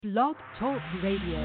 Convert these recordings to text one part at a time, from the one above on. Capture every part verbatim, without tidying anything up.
Blog Talk Radio.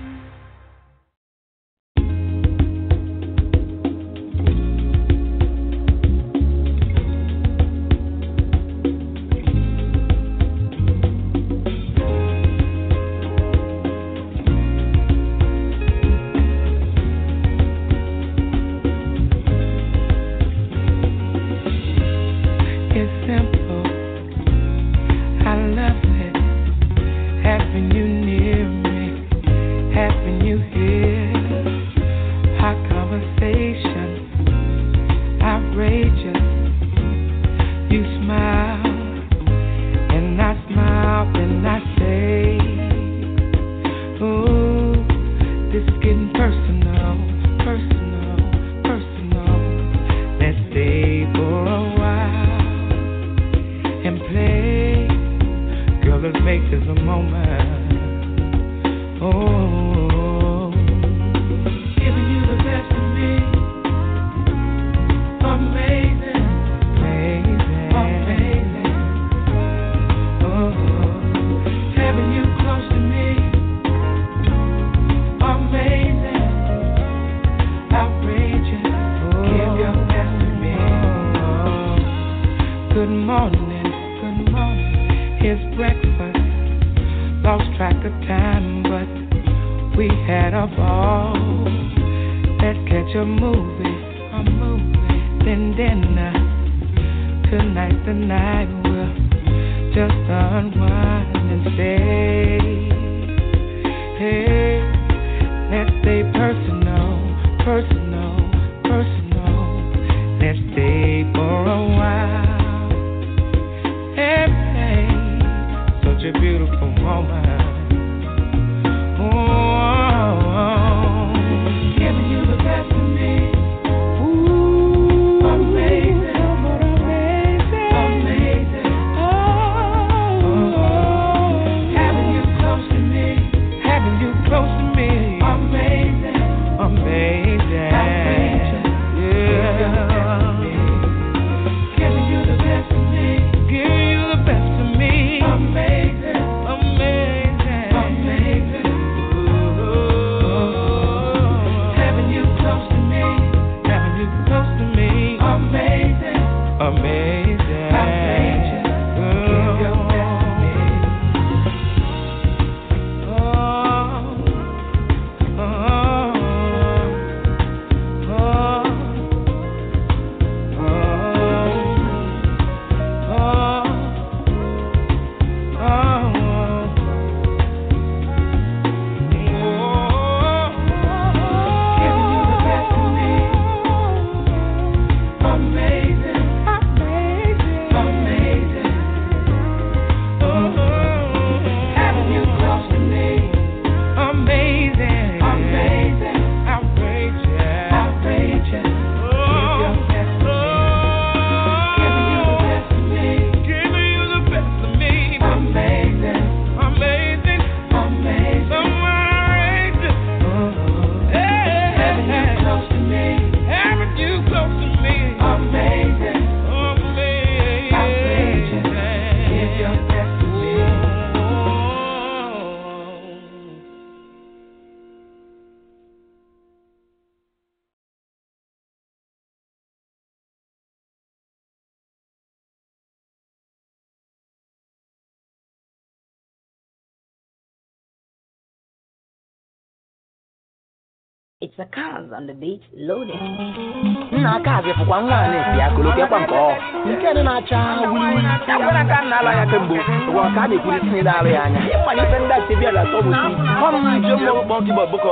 It's a cars on the beach loaded. Na kazi for one one ya koloke kwanko. Nke na cha wuli. Ya bora kan na la ya tembo. Wa ka ni kuri sin da re anya. E pa ni fenda se bia la to bo si. Kom jomo bon ki boko.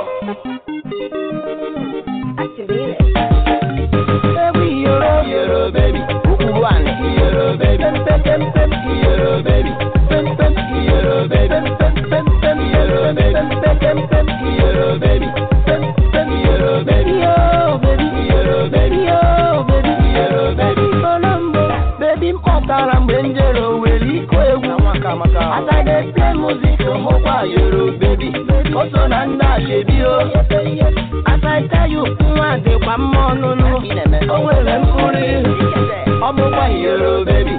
Activate. Baby yoro yoro baby. Ukuru ane yoro baby. Pem pem pem yoro baby. Pem pem yoro baby. Pem pem pem yoro baby. Pem pem pem yoro baby. Yoro baby, oh baby, yoro baby, oh baby, yoro baby, Colombo, baby, Motala, Benjero, Willie, Quail, Makamaka. As I get play music, Hopa, yoro baby, also Nanda, Shebio. As I tell you, one day, one more, no, no, oh, well, I'm sorry. I'm a yoro baby,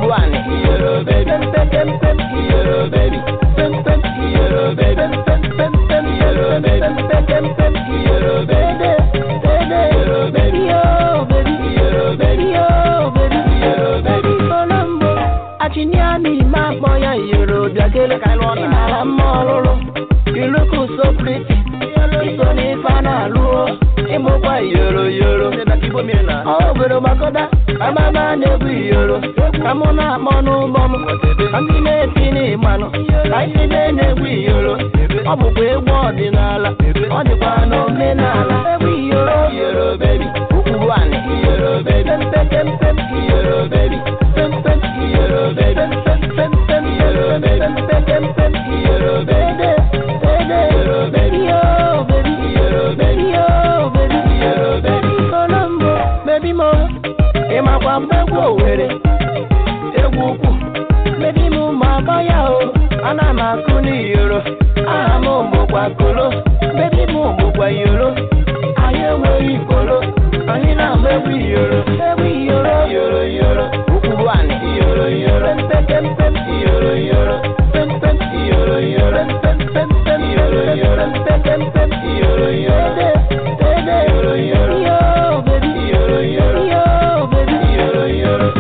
Ukubuani, Yoro baby, pem pem pem pem, Yoro baby, pem pem, Yoro baby, pem pem pem pem, Yoro baby, pem pem pem pem, Yoro baby, Yoro baby, yo baby, Yoro baby, yo baby, Yoro baby, Colombo, Achinyani, my boy, Yoro, Jagele, Kalona, Mololo, you look so pretty, it's only Fana, Imoba Yoro Yoro, oh, but Makoda, I'm a man every Euro, I'm on a mono bomb, I'm in a tiny man, I see every Euro, I'm a way more than all, on the one of Menala, every Euro, Euro baby, one Euro baby, pem pem Euro baby, pem pem Euro baby, pem pem pem Euro baby, pem pem pem Euro baby, Euro baby, yo baby, Euro baby, yo baby, Euro baby, Colombo, baby mo, Emma Wamba go with it, Ewuku, baby mo ma baya o, Anama kuni Euro, Amo mo kwa kolo, baby mo mo kwa Euro, Aye we kolo, Anina baby Euro, baby Euro, Euro Euro, Ukubuani, Euro Euro, pem pem pem, Euro Euro, pem pem Euro Euro, pem pem pem Euro Euro, pem pem pem Euro Euro, Euro Euro, yo baby, Euro Euro, yo baby, Euro Euro.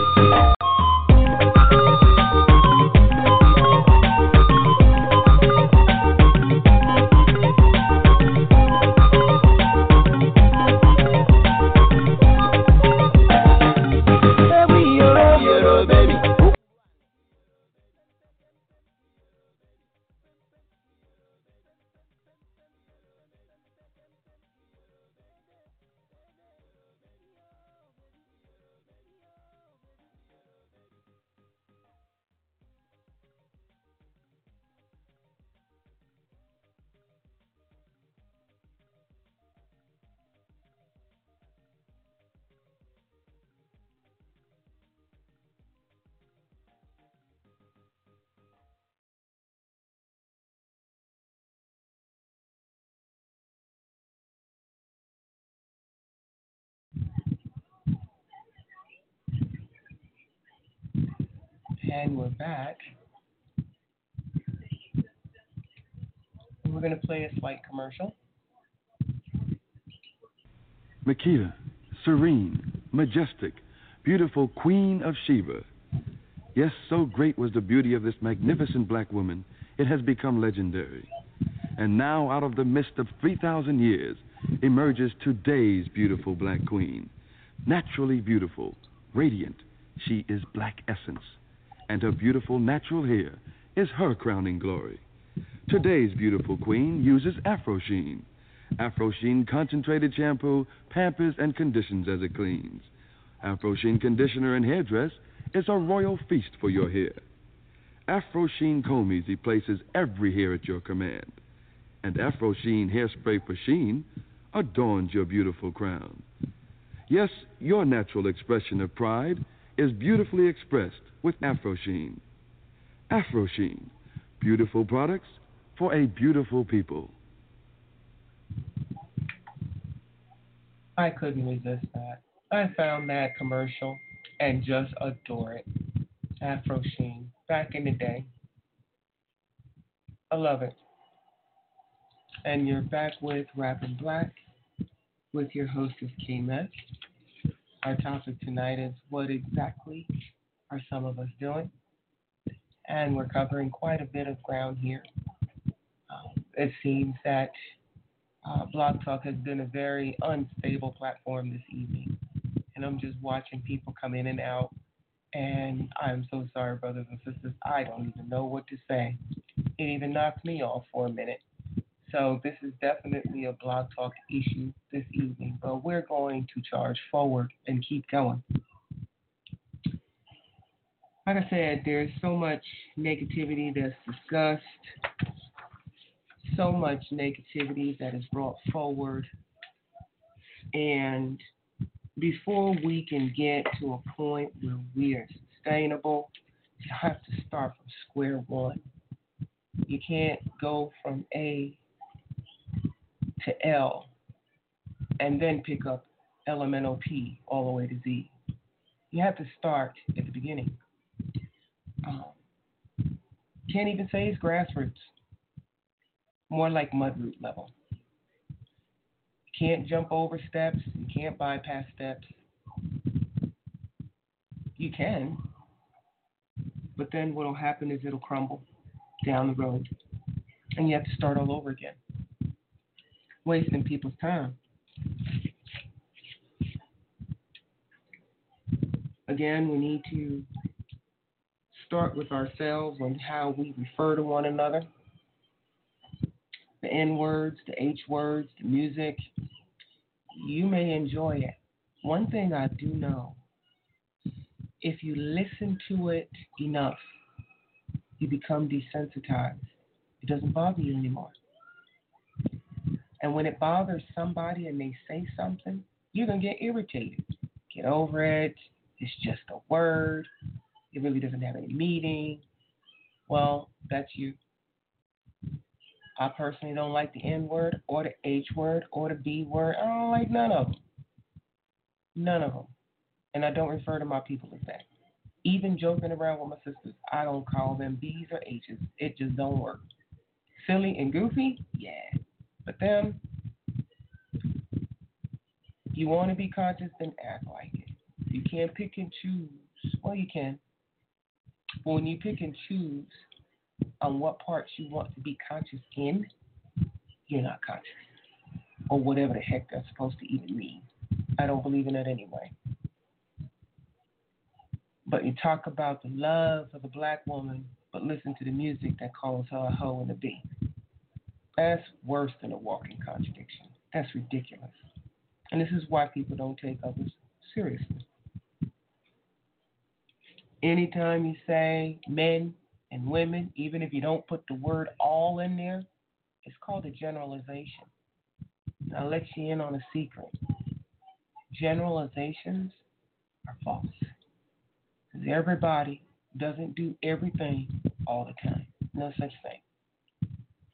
And we're back. We're going to play a slight commercial. Makita, serene, majestic, beautiful Queen of Sheba. Yes, so great was the beauty of this magnificent black woman, it has become legendary. And now, out of the mist of three thousand years, emerges today's beautiful black queen. Naturally beautiful, radiant, she is black essence. And her beautiful natural hair is her crowning glory. Today's beautiful queen uses Afro Sheen. Afro Sheen concentrated shampoo pampers and conditions as it cleans. Afro Sheen conditioner and hairdress is a royal feast for your hair. Afro Sheen comb easy places every hair at your command. And Afro Sheen hairspray for sheen adorns your beautiful crown. Yes, your natural expression of pride is beautifully expressed with Afro Sheen. Afro Sheen, beautiful products for a beautiful people. I couldn't resist that. I found that commercial and just adore it. Afro Sheen, back in the day. I love it. And you're back with Rappin' Black with your hostess K-Meth. Our topic tonight is what exactly are some of us doing? And we're covering quite a bit of ground here. Um, it seems that uh, Blog Talk has been a very unstable platform this evening. And I'm just watching people come in and out. And I'm so sorry, brothers and sisters. I don't even know what to say. It even knocked me off for a minute. So this is definitely a Blog Talk issue this evening. But we're going to charge forward and keep going. Like I said, there's so much negativity that's discussed, so much negativity that is brought forward. And before we can get to a point where we are sustainable, you have to start from square one. You can't go from A to L and then pick up elemental P all the way to Z. You have to start at the beginning. Can't even say it's grassroots. More like mudroot level. Can't jump over steps. You can't bypass steps. You can. But then what will happen is it'll crumble down the road. And you have to start all over again. Wasting people's time. Again, we need to start with ourselves on how we refer to one another. The N words, the H words, the music. You may enjoy it. One thing I do know, if you listen to it enough, you become desensitized. It doesn't bother you anymore. And when it bothers somebody and they say something, you're going to get irritated. Get over it. It's just a word. It really doesn't have any meaning. Well, that's you. I personally don't like the N word or the H word or the B word. I don't like none of them. None of them. And I don't refer to my people as that. Even joking around with my sisters, I don't call them B's or H's. It just don't work. Silly and goofy? Yeah. But them, you want to be conscious, then act like it. You can't pick and choose. Well, you can. But when you pick and choose on what parts you want to be conscious in, you're not conscious. Or whatever the heck that's supposed to even mean. I don't believe in it anyway. But you talk about the love of the black woman, but listen to the music that calls her a hoe and a B. That's worse than a walking contradiction. That's ridiculous. And this is why people don't take others seriously. Anytime you say men and women, even if you don't put the word all in there, it's called a generalization. I'll let you in on a secret. Generalizations are false. Because everybody doesn't do everything all the time. No such thing.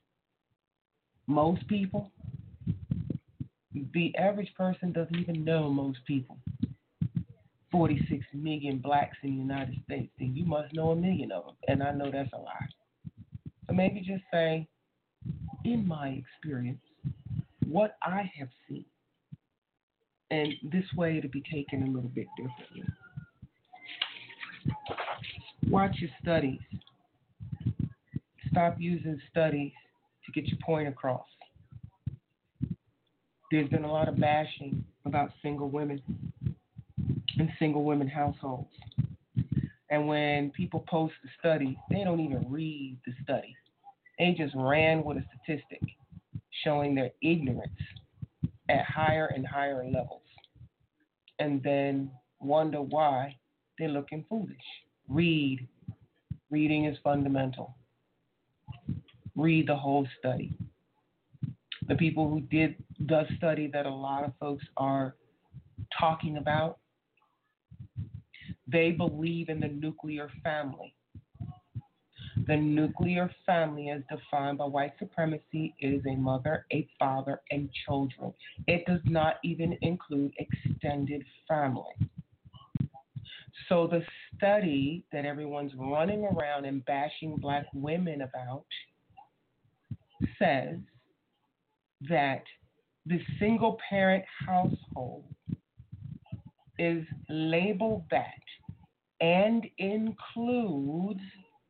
Most people, the average person doesn't even know most people. forty-six million blacks in the United States, then you must know a million of them. And I know that's a lie. So maybe just say, in my experience, what I have seen. And this way it'll be taken a little bit differently. Watch your studies. Stop using studies to get your point across. There's been a lot of bashing about single women and single women households. And when people post the study, they don't even read the study. They just ran with a statistic showing their ignorance at higher and higher levels. And then wonder why they're looking foolish. Read. Reading is fundamental. Read the whole study. The people who did the study that a lot of folks are talking about, they believe in the nuclear family. The nuclear family, as defined by white supremacy, is a mother, a father, and children. It does not even include extended family. So the study that everyone's running around and bashing black women about says that the single parent household is labeled that and includes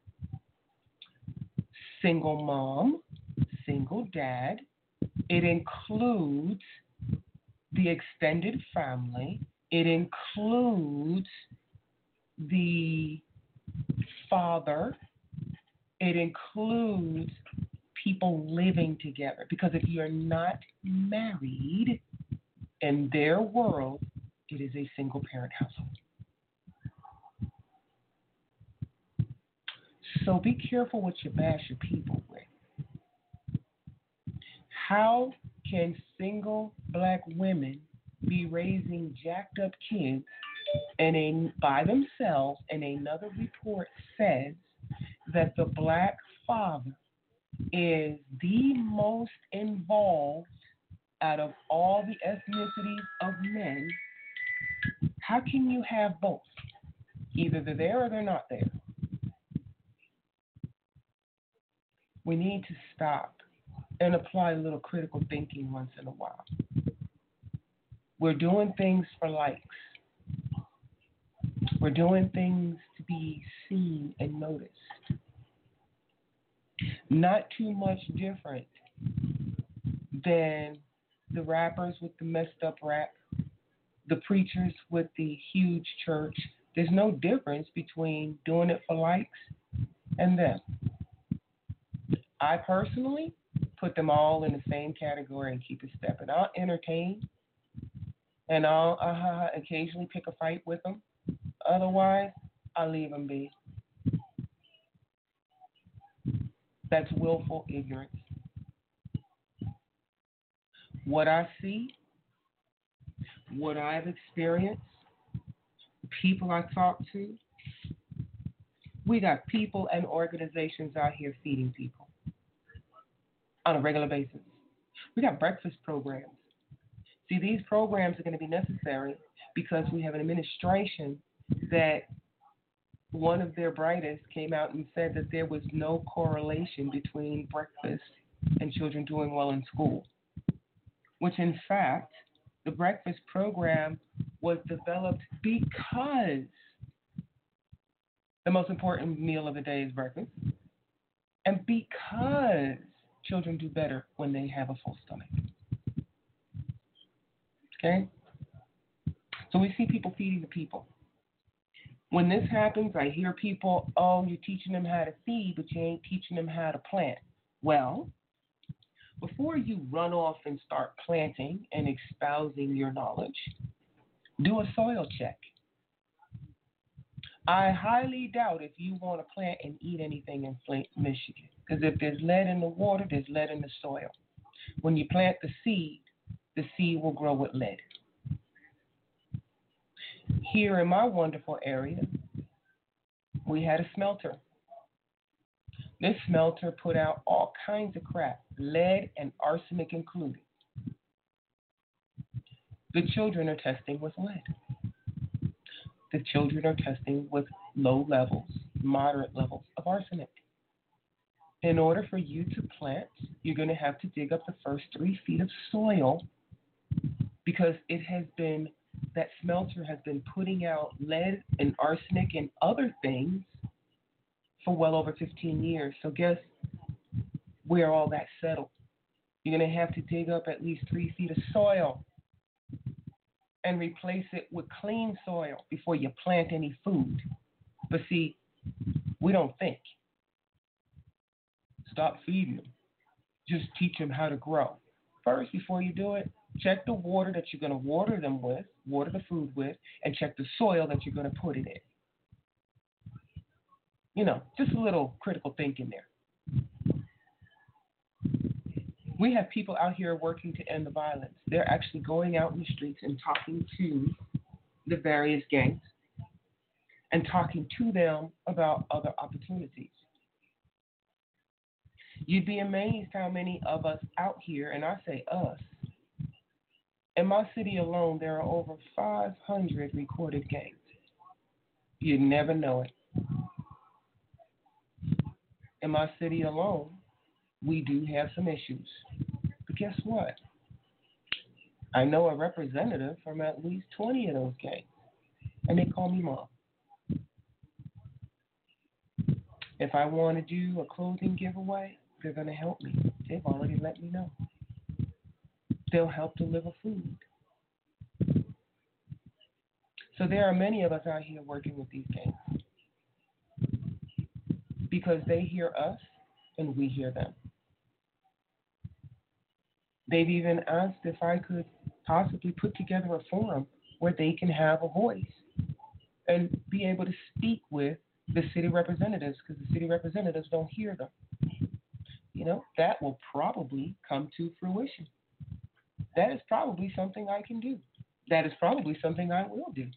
single mom, single dad. It includes the extended family. It includes the father. It includes people living together. Because if you're not married, in their world, it is a single parent household. So be careful what you bash your people with. How can single black women be raising jacked up kids and a, by themselves, and another report says that the black father is the most involved out of all the ethnicities of men? How can you have both? Either they're there or they're not there. We need to stop and apply a little critical thinking once in a while. We're doing things for likes. We're doing things to be seen and noticed. Not too much different than the rappers with the messed up rap, the preachers with the huge church. There's no difference between doing it for likes and them. I personally put them all in the same category and keep it stepping. I'll entertain and I'll uh, occasionally pick a fight with them. Otherwise, I'll leave them be. That's willful ignorance. What I see, what I've experienced, the people I talk to, we got people and organizations out here feeding people on a regular basis. We got breakfast programs. See, these programs are going to be necessary because we have an administration that one of their brightest came out and said that there was no correlation between breakfast and children doing well in school, which in fact, the breakfast program was developed because the most important meal of the day is breakfast, and because children do better when they have a full stomach. Okay? So we see people feeding the people. When this happens, I hear people, oh, you're teaching them how to feed, but you ain't teaching them how to plant. Well, before you run off and start planting and espousing your knowledge, do a soil check. I highly doubt if you want to plant and eat anything in Flint, Michigan, because if there's lead in the water, there's lead in the soil. When you plant the seed, the seed will grow with lead. Here in my wonderful area, we had a smelter. This smelter put out all kinds of crap, lead and arsenic included. The children are testing with lead. The children are testing with low levels, moderate levels of arsenic. In order for you to plant, you're going to have to dig up the first three feet of soil because it has been, that smelter has been putting out lead and arsenic and other things for well over fifteen years. So guess where all that settled? You're going to have to dig up at least three feet of soil and replace it with clean soil before you plant any food. But see, we don't think. Stop feeding them. Just teach them how to grow. First, before you do it, check the water that you're going to water them with, water the food with, and check the soil that you're going to put it in. You know, just a little critical thinking there. We have people out here working to end the violence. They're actually going out in the streets and talking to the various gangs and talking to them about other opportunities. You'd be amazed how many of us out here, and I say us, in my city alone, there are over five hundred recorded gangs. You'd never know it. In my city alone, we do have some issues. But guess what? I know a representative from at least twenty of those gangs, and they call me mom. If I want to do a clothing giveaway, they're going to help me. They've already let me know. They'll help deliver food. So there are many of us out here working with these gangs because they hear us and we hear them. They've even asked if I could possibly put together a forum where they can have a voice and be able to speak with the city representatives because the city representatives don't hear them. You know, that will probably come to fruition. That is probably something I can do. That is probably something I will do.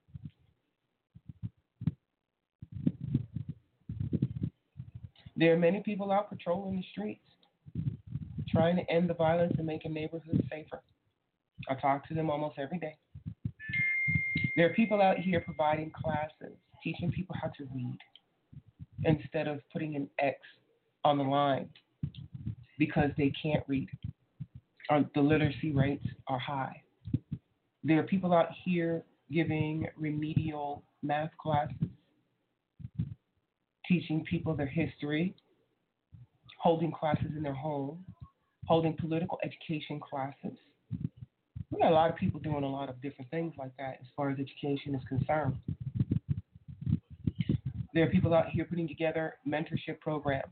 There are many people out patrolling the streets, trying to end the violence and making neighborhoods safer. I talk to them almost every day. There are people out here providing classes, teaching people how to read instead of putting an X on the line because they can't read. Or the literacy rates are high. There are people out here giving remedial math classes, teaching people their history, holding classes in their home, holding political education classes. We got a lot of people doing a lot of different things like that as far as education is concerned. There are people out here putting together mentorship programs.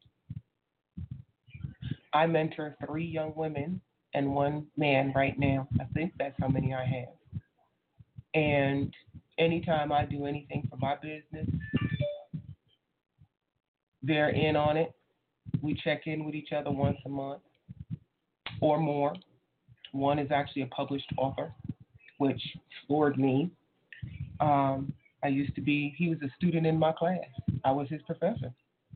I mentor three young women and one man right now. I think that's how many I have. And anytime I do anything for my business, they're in on it. We check in with each other once a month or more. One is actually a published author, which floored me. Um, I used to be, he was a student in my class. I was his professor.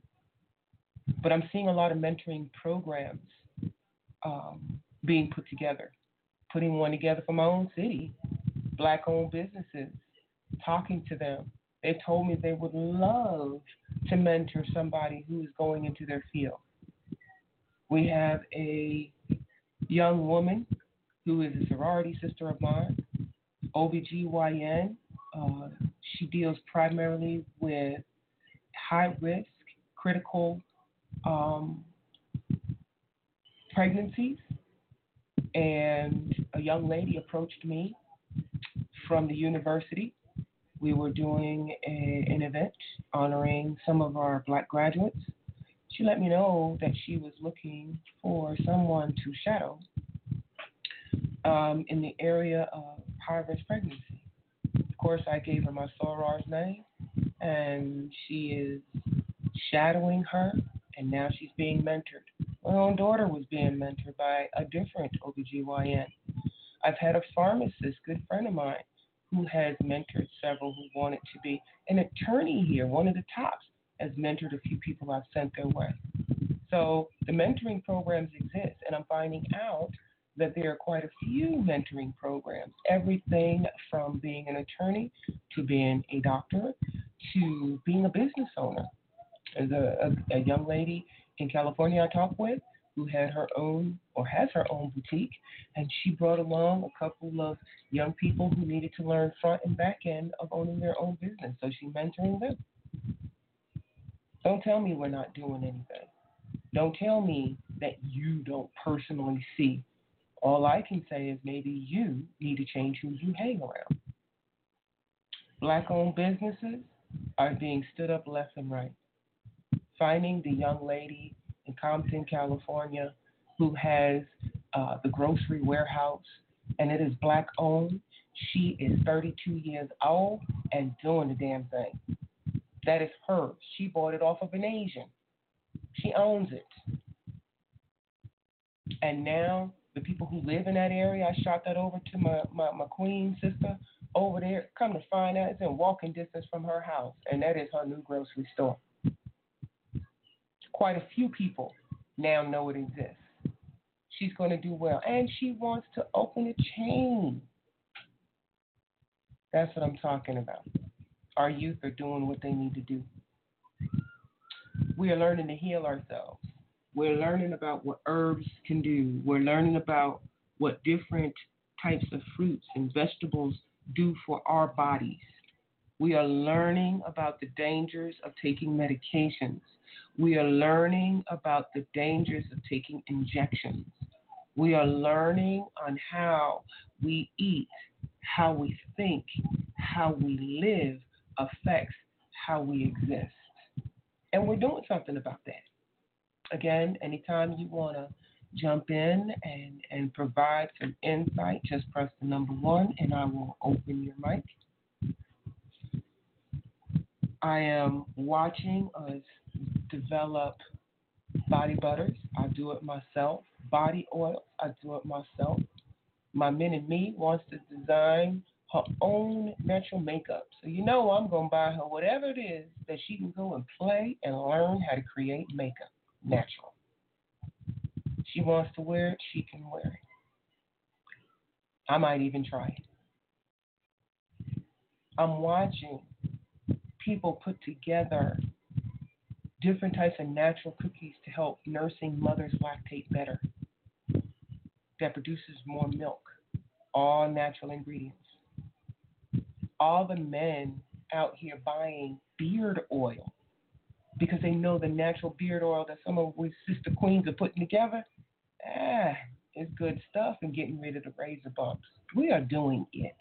But I'm seeing a lot of mentoring programs um, being put together. Putting one together for my own city, black-owned businesses, talking to them. They told me they would love to mentor somebody who is going into their field. We have a young woman who is a sorority sister of mine, O B G Y N. Uh, she deals primarily with high-risk, critical um, pregnancies. And a young lady approached me from the university. We were doing a, an event honoring some of our black graduates. She let me know that she was looking for someone to shadow um, in the area of high-risk pregnancy. Of course, I gave her my soror's name, and she is shadowing her, and now she's being mentored. My own daughter was being mentored by a different O B G Y N. I've had a pharmacist, good friend of mine, who has mentored several who wanted to be. An attorney here, one of the tops, has mentored a few people I've sent their way. So the mentoring programs exist, and I'm finding out that there are quite a few mentoring programs, everything from being an attorney to being a doctor to being a business owner. There's a, a, a young lady in California I talked with who had her own or has her own boutique, and she brought along a couple of young people who needed to learn front and back end of owning their own business. So she's mentoring them. Don't tell me we're not doing anything. Don't tell me that you don't personally see. All I can say is maybe you need to change who you hang around. Black-owned businesses are being stood up left and right. Finding the young lady in Compton, California, who has uh, the grocery warehouse, and it is black-owned. She is thirty-two years old and doing the damn thing. That is hers. She bought it off of an Asian. She owns it. And now the people who live in that area, I shot that over to my, my, my queen sister over there. Come to find out, it's in walking distance from her house, and that is her new grocery store. Quite a few people now know it exists. She's going to do well, and she wants to open a chain. That's what I'm talking about. Our youth are doing what they need to do. We are learning to heal ourselves. We're learning about what herbs can do. We're learning about what different types of fruits and vegetables do for our bodies. We are learning about the dangers of taking medications. We are learning about the dangers of taking injections. We are learning on how we eat, how we think, how we live affects how we exist. And we're doing something about that. Again, anytime you want to jump in and, and provide some insight, just press the number one and I will open your mic. I am watching us develop body butters. I do it myself. Body oil, I do it myself. My mini me wants to design her own natural makeup. So you know I'm going to buy her whatever it is that she can go and play and learn how to create makeup natural. She wants to wear it, she can wear it. I might even try it. I'm watching people put together different types of natural cookies to help nursing mothers lactate better, that produces more milk, all natural ingredients. All the men out here buying beard oil because they know the natural beard oil that some of we sister queens are putting together, ah, is good stuff and getting rid of the razor bumps. We are doing it.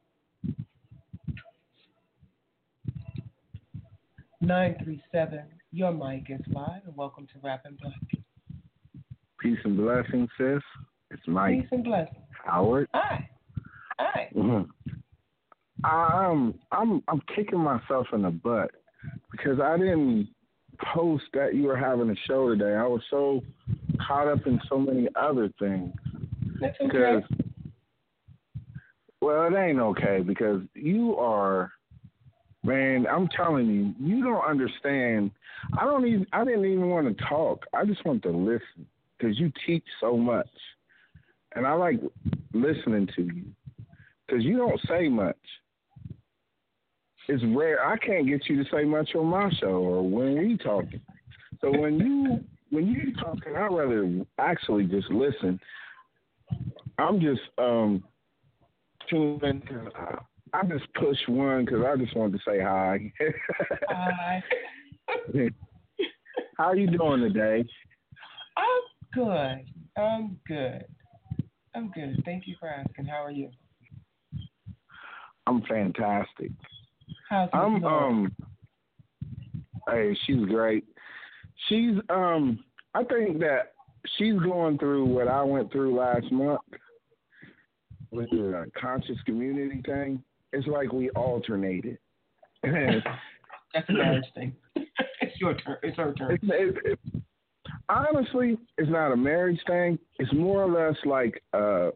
nine three seven, your mic is live, and welcome to Rapping Black. Peace and blessings, sis. It's Mike. Peace and blessings. Howard. Hi. Hi. Mm-hmm. I'm I'm I'm kicking myself in the butt because I didn't post that you were having a show today. I was so caught up in so many other things. That's okay. Because, well, it ain't okay because you are, man, I'm telling you, you don't understand. I don't even, I didn't even want to talk. I just want to listen because you teach so much. And I like listening to you because you don't say much. It's rare. I can't get you to say much on my show or when we talking. So when you when you talking, I'd rather actually just listen. I'm just um tuning in. I just pushed one because I just wanted to say hi. Hi. How you doing today? I'm good. I'm good. I'm good. Thank you for asking. How are you? I'm fantastic. How's it I'm going? um hey, she's great. She's um I think that she's going through what I went through last month with the conscious community thing. It's like we alternated. That's a marriage thing. It's your turn. It's her turn. It's, it, it, honestly, it's not a marriage thing. It's more or less like uh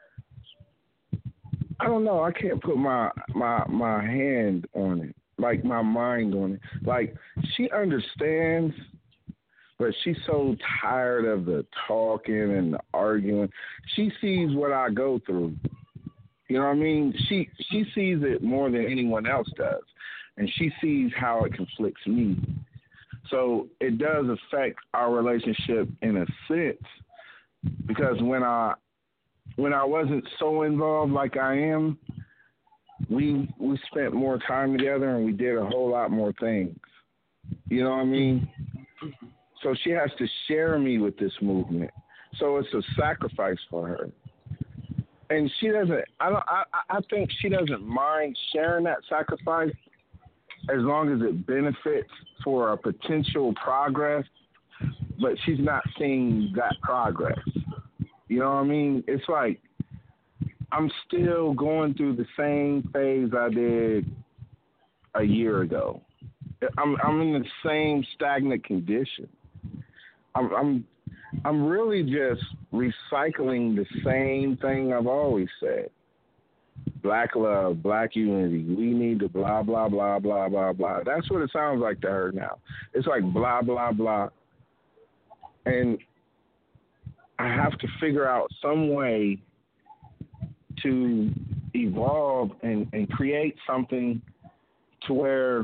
I don't know. I can't put my, my my hand on it, like my mind on it. Like she understands, but she's so tired of the talking and the arguing. She sees what I go through. You know what I mean? She she sees it more than anyone else does, and she sees how it conflicts me. So it does affect our relationship in a sense, because when I When I wasn't so involved like I am, we we spent more time together and we did a whole lot more things. You know what I mean? So she has to share me with this movement. So it's a sacrifice for her. And she doesn't. I don't. I, I think she doesn't mind sharing that sacrifice as long as it benefits for a potential progress. But she's not seeing that progress. You know what I mean? It's like I'm still going through the same phase I did a year ago. I'm I'm in the same stagnant condition. I'm I'm I'm really just recycling the same thing I've always said. Black love, black unity. We need to blah blah blah blah blah blah. That's what it sounds like to her now. It's like blah blah blah. And I have to figure out some way to evolve and, and create something to where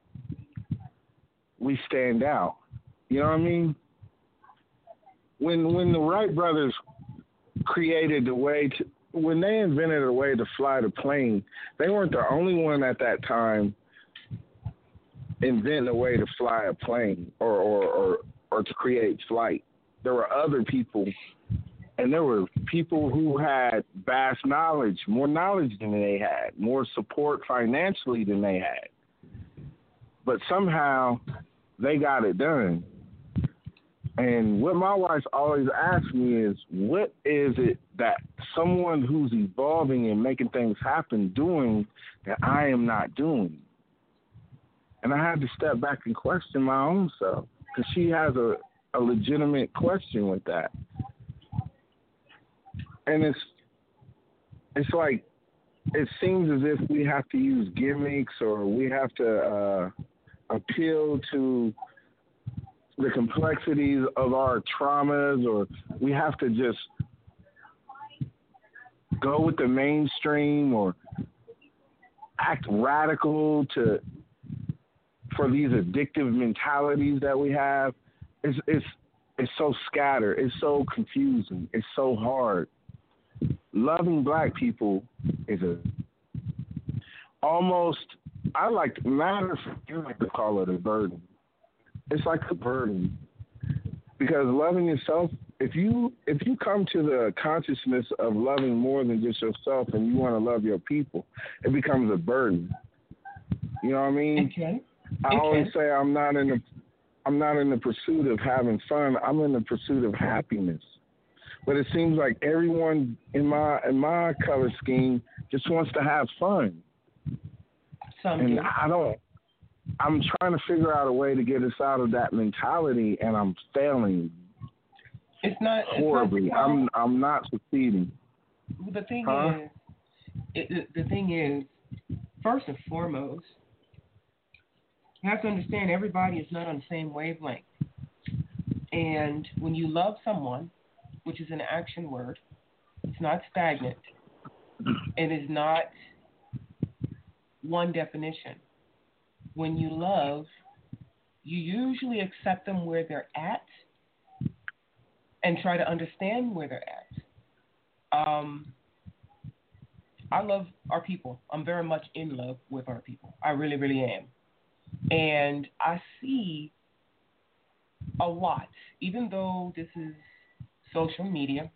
we stand out. You know what I mean? When when the Wright brothers created the way to, when they invented a way to fly the plane, they weren't the only one at that time inventing a way to fly a plane or, or, or, or to create flight. There were other people, and there were people who had vast knowledge, more knowledge than they had, more support financially than they had. But somehow they got it done. And what my wife always asks me is, what is it that someone who's evolving and making things happen doing that I am not doing? And I had to step back and question my own self, because she has a, a legitimate question with that. And it's it's like, it seems as if we have to use gimmicks, or we have to uh, appeal to the complexities of our traumas, or we have to just go with the mainstream or act radical to for these addictive mentalities that we have, it's it's it's so scattered. It's so confusing. It's so hard. Loving black people is a almost, I like, matter of fact, I like to call it a burden. It's like a burden. Because loving yourself, if you if you come to the consciousness of loving more than just yourself and you want to love your people, it becomes a burden. You know what I mean? Okay. I okay. always say I'm not in the I'm not in the pursuit of having fun. I'm in the pursuit of happiness. But it seems like everyone in my in my color scheme just wants to have fun. Some and do. I don't. I'm trying to figure out a way to get us out of that mentality, and I'm failing. It's not horribly. It's not, I'm I'm not succeeding. The thing huh? is, it, the thing is, first and foremost, you have to understand everybody is not on the same wavelength. And when you love someone, which is an action word, it's not stagnant. It is not one definition. When you love, you usually accept them where they're at and try to understand where they're at. Um, I love our people. I'm very much in love with our people. I really, really am. And I see a lot, even though this is social media.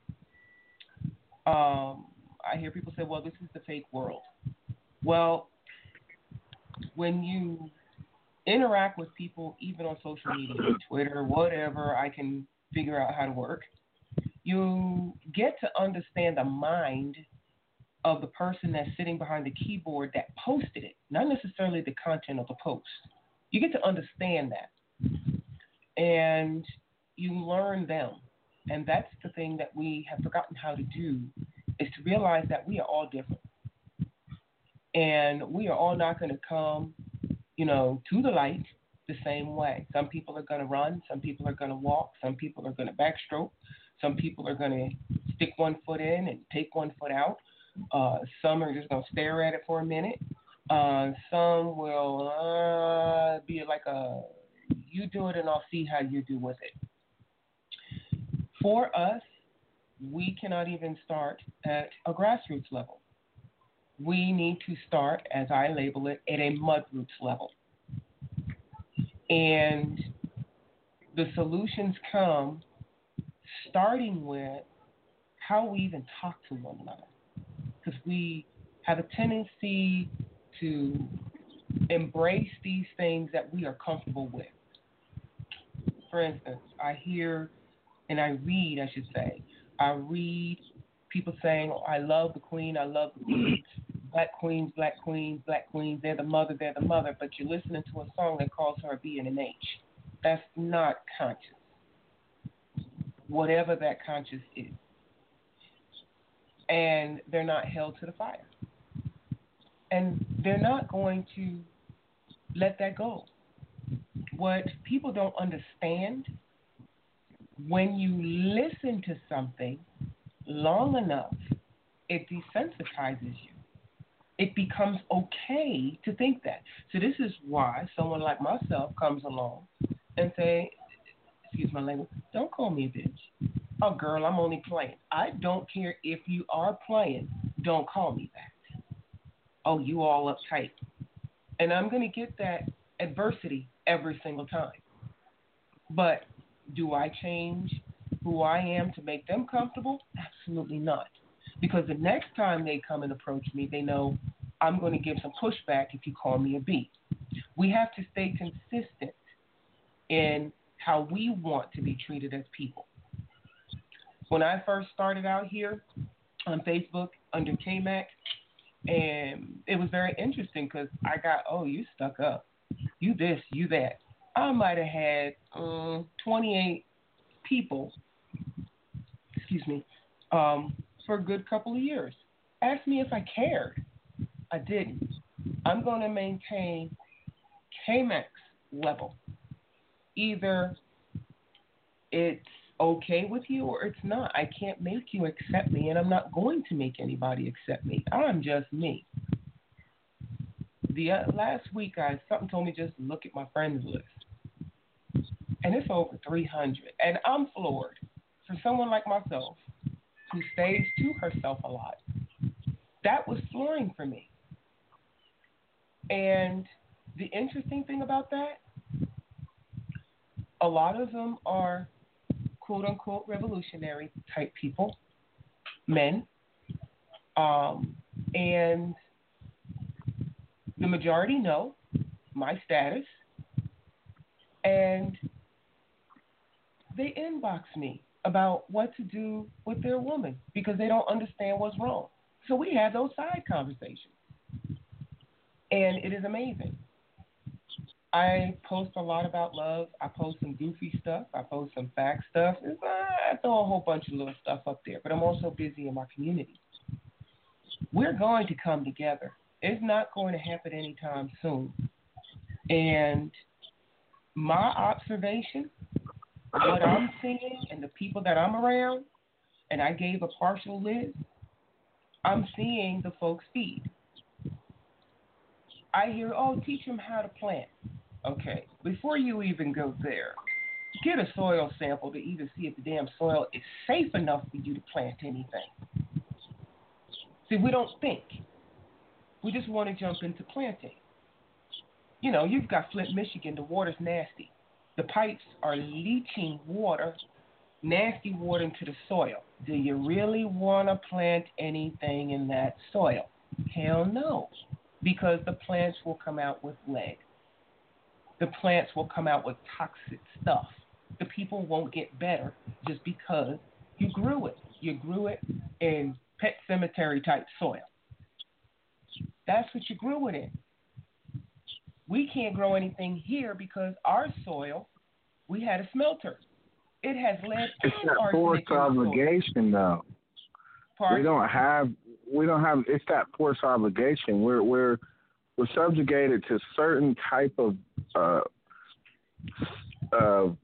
Um, I hear people say, well, this is the fake world. Well, when you interact with people, even on social media, Twitter, whatever, I can figure out how to work, you get to understand the mind of the person that's sitting behind the keyboard that posted it, not necessarily the content of the post. You get to understand that. And you learn them. And that's the thing that we have forgotten how to do, is to realize that we are all different. And we are all not going to come, you know, to the light the same way. Some people are going to run. Some people are going to walk. Some people are going to backstroke. Some people are going to stick one foot in and take one foot out. Uh, some are just going to stare at it for a minute. Uh, some will uh, be like a, you do it and I'll see how you do with it. For us, we cannot even start at a grassroots level. We need to start, as I label it, at a mudroots level. And the solutions come starting with how we even talk to one another. Because we have a tendency to embrace these things that we are comfortable with. For instance, I hear, and I read, I should say, I read people saying, oh, I love the queen, I love the queens, black queens, black queens, black queens, they're the mother, they're the mother, but you're listening to a song that calls her a B and an H. That's not conscious, whatever that conscious is. And they're not held to the fire. And they're not going to let that go. What people don't understand, when you listen to something long enough, it desensitizes you. It becomes okay to think that. So this is why someone like myself comes along and say, excuse my language, don't call me a bitch. Oh, girl, I'm only playing. I don't care if you are playing. Don't call me that. Oh, you all uptight. And I'm going to get that adversity every single time. But do I change who I am to make them comfortable? Absolutely not. Because the next time they come and approach me, they know I'm going to give some pushback if you call me a B. We have to stay consistent in how we want to be treated as people. When I first started out here on Facebook under K-Mac, and it was very interesting because I got, oh, you stuck up. You this, you that. I might have had um, twenty-eight people, excuse me, um, for a good couple of years. Asked me if I cared. I didn't. I'm going to maintain K-Mac's level. Either it's okay with you or it's not. I can't make you accept me, and I'm not going to make anybody accept me. I'm just me. The uh, last week, I something told me just look at my friends list, and it's over three hundred, and I'm floored. For someone like myself, who stays to herself a lot, that was flooring for me. And the interesting thing about that, a lot of them are quote unquote revolutionary type people, men, um, and the majority know my status, and they inbox me about what to do with their woman because they don't understand what's wrong. So we have those side conversations, and it is amazing. I post a lot about love. I post some goofy stuff. I post some fact stuff. I throw a whole bunch of little stuff up there, but I'm also busy in my community. We're going to come together. It's not going to happen anytime soon. And my observation, what I'm seeing and the people that I'm around, and I gave a partial list, I'm seeing the folks feed. I hear, oh, teach them how to plant. Okay, before you even go there, get a soil sample to even see if the damn soil is safe enough for you to plant anything. See, we don't think. We just want to jump into planting. You know, you've got Flint, Michigan, the water's nasty. The pipes are leaching water, nasty water into the soil. Do you really want to plant anything in that soil? Hell no, because the plants will come out with lead. The plants will come out with toxic stuff. The people won't get better just because you grew it. You grew it in pet cemetery type soil. That's what you grew it in. We can't grow anything here because our soil, we had a smelter. It has lead It's and that arsenic forced in the soil. obligation, though. Pardon? We don't have. We don't have. It's that forced obligation. We're we're we're subjugated to certain type of uh uh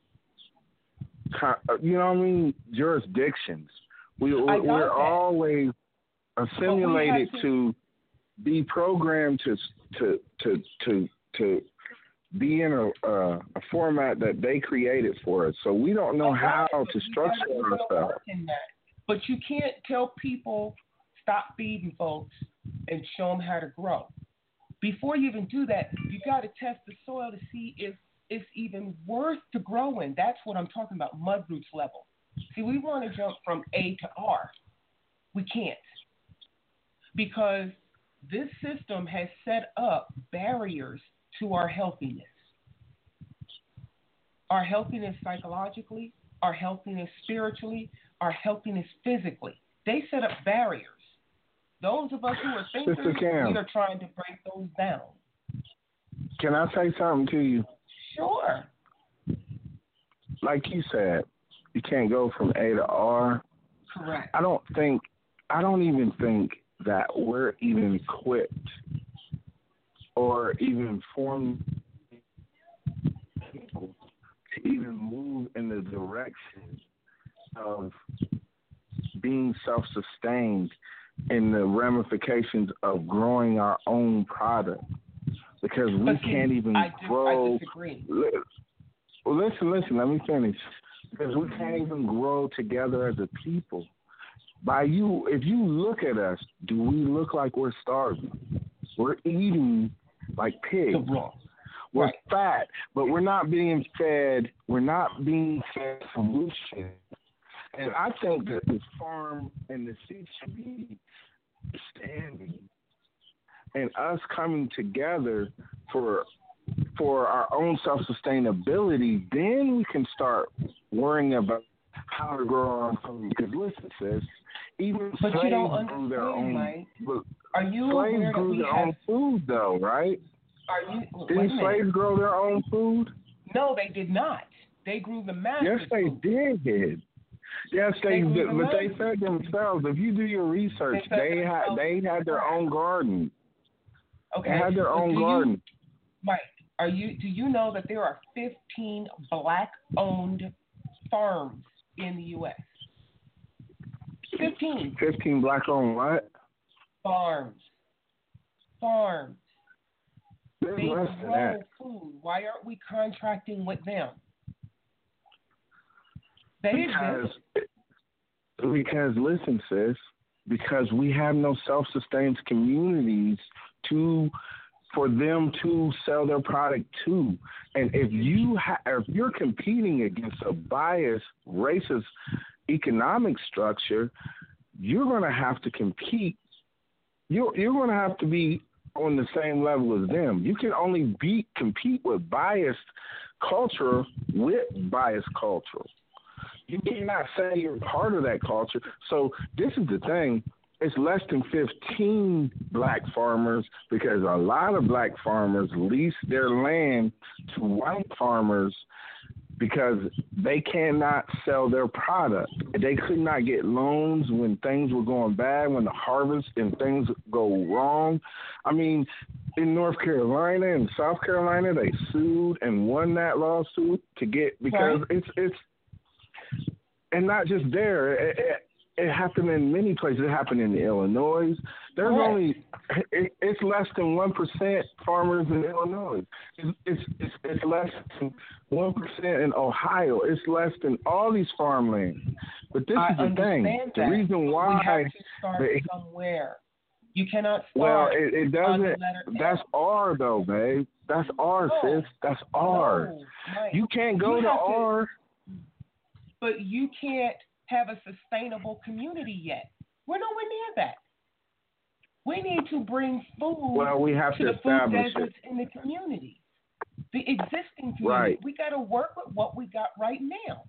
you know what I mean jurisdictions. We we're, we're always assimilated to, to be programmed to to to to to be in a uh, a format that they created for us. So we don't know how to structure ourselves. But you can't tell people stop feeding folks and show them how to grow. Before you even do that, you got to test the soil to see if it's even worth to grow in. That's what I'm talking about, mud roots level. See, we want to jump from A to R. We can't. Because this system has set up barriers to our healthiness. Our healthiness psychologically, our healthiness spiritually, our healthiness physically. They set up barriers. Those of us who are thinkers, we are trying to break those down. Can I say something to you? Sure. Like you said, you can't go from A to R. Correct. I don't think, I don't even think that we're even equipped or even formed people to even move in the direction of being self-sustained in the ramifications of growing our own product, because we see, can't even I grow. I disagree. Well, listen, listen, let me finish. Because we can't even grow together as a people. By you, if you look at us, do we look like we're starving? We're eating like pigs. We're right. fat, but we're not being fed. We're not being fed solutions. And I think that the farm and the seed should be standing, and us coming together for for our own self-sustainability. Then we can start worrying about how to grow our own food. Because listen, sis, even but slaves you don't grew their own. Mike. Look, Are you slaves aware grew that we their have, own food, though, right? Are you? Didn't slaves grow their own food? No, they did not. They grew the master's Yes, they food. did. Yes, they, they did, the but they fed themselves. If you do your research, they, they had they had their own garden. Okay, they had their own do garden. You, Mike, are you? Do you know that there are fifteen black-owned farms in the U S? Fifteen. Fifteen black-owned what? Farms. Farms. There's They less than grow that. food. Why aren't we contracting with them? They Because, exist. because listen, sis, because we have no self-sustained communities to for them to sell their product to. And if you ha- if you're competing against a biased, racist economic structure, you're going to have to compete. You're you're going to have to be on the same level as them. You can only beat compete with biased culture with biased culture. You cannot say you're part of that culture. So this is the thing. It's less than fifteen black farmers because a lot of black farmers lease their land to white farmers because they cannot sell their product. They could not get loans when things were going bad, when the harvest and things go wrong. I mean, in North Carolina and South Carolina, they sued and won that lawsuit to get because right. it's it's and not just there. It, it, it happened in many places. It happened in Illinois. There's right. only it, it's less than one percent farmers in Illinois. It's, it's it's it's less than one percent in Ohio. It's less than all these farmlands. But this I is the thing. That. The reason why we have to start they, somewhere. You cannot start. Well, it, it doesn't. That's L. R though, babe. That's R, no, sis. That's R. No, Mike. You can't go you to R. To, but you can't have a sustainable community yet. We're nowhere near that. We need to bring food well, we have to, to the food establish deserts it. in the community, the existing community. Right. We got to work with what we got right now.